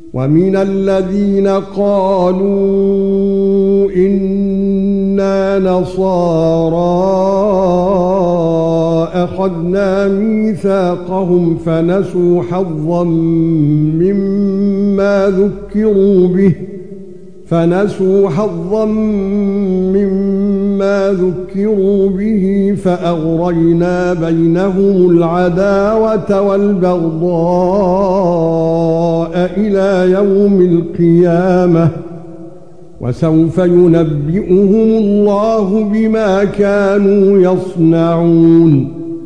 وَمِنَ الَّذِينَ قَالُوا إِنَّا نَصَارَى أَخَذْنَا مِيثَاقَهُمْ فَنَسُوا حَظًّا مِّمَّا ذُكِّرُوا بِهِ فَأَغْرَيْنَا بَيْنَهُمُ الْعَدَاوَةَ وَالْبَغْضَاءَ إِلَى يَوْمِ الْقِيَامَةِ وَسَوْفَ يُنَبِّئُهُمُ اللَّهُ بِمَا كَانُوا يَصْنَعُونَ